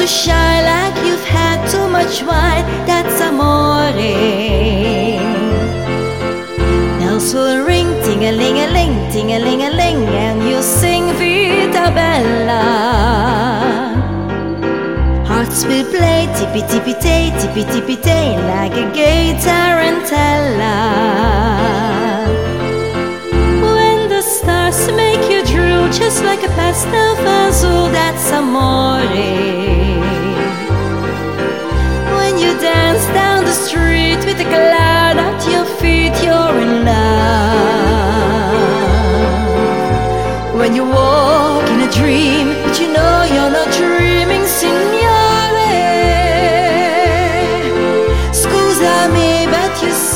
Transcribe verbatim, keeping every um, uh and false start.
to shine like you've had too much wine. That's amore. Bells will ring, ting-a-ling-a-ling, ting-a-ling-a-ling, and you sing Vita Bella. Hearts will play tippy-tippy-tay, tippy-tippy-tay, like a gay tarantella. When the stars make you drool, just like a pastel fazool, that's amore. When you dance down the street with a cloud at your feet, you're in love. When you walk in a dream, but you know you're not dreaming, signore. Scusami, but you